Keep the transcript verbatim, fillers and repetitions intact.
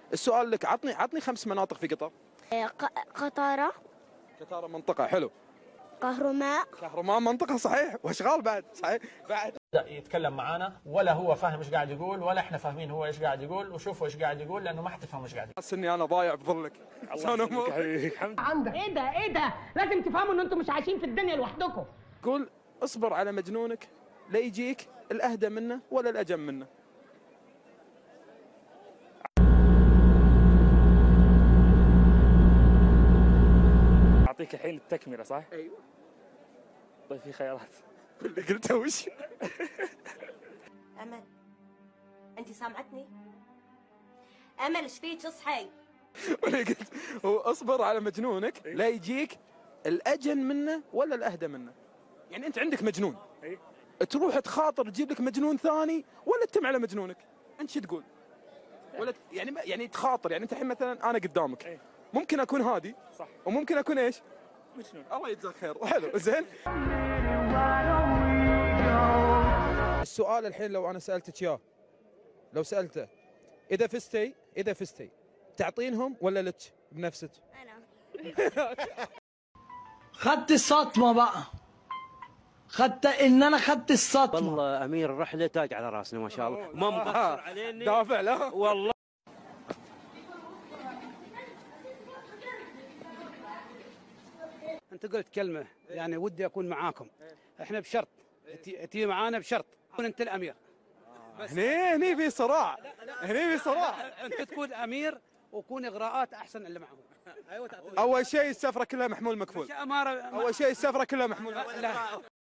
السؤال لك، عطني عطني خمس مناطق في قطر. قطارة. قطارة منطقة، حلو. كهرماء. كهرماء منطقة، صحيح. واشغال بعد، صحيح بعد. يتكلم معانا ولا هو فاهم ايش قاعد يقول ولا احنا فاهمين هو ايش قاعد يقول، وشوفوا ايش قاعد يقول لانه ما حتفهم ايش قاعد يقول. احس اني انا ضايع بظلك. الله يسلمك حبيبي. الحمد عندك ايه ده ايه ده لازم تفهموا ان انتم مش عايشين في الدنيا لوحدكم. قول اصبر على مجنونك لا يجيك الاهدى منه ولا الاجم منه. اعطيك الحين التكمله صح؟ ايوه. طيب في خيارات. اللي قلته وش؟ امل انت سامعتني؟ امل ايش فيك؟ اصحي. وانا قلت هو اصبر على مجنونك لا يجيك الاجن منه ولا الاهدى منه. يعني انت عندك مجنون، اي تروح تخاطر تجيب لك مجنون ثاني ولا تتم على مجنونك؟ انت شو تقول؟ ولا يعني يعني تخاطر، يعني انت الحين مثلا انا قدامك أي. ممكن اكون هادي صح وممكن اكون ايش؟ مجنون. الله يجزاك خير. حلو زين. السؤال الحين لو انا سالتك اياه، لو سالته اذا فزتي اذا فزتي تعطينهم ولا لك بنفسك؟ أنا. خدت الصدمة بقى، خدت ان انا خدت الصدمة. والله امير الرحله تاج على راسنا ما شاء الله، ما مقصر عليني دافع لا والله. انت قلت كلمه يعني ودي اكون معاكم، احنا بشرط تجي معانا بشرط تكون انت الامير. هني هني في صراع، هني في صراع. انت تكون امير وكون اغراءات احسن اللي معهم. اول شيء السفره كلها محمول مكفول. اماره اول شيء السفره كلها محمول مكفول. لا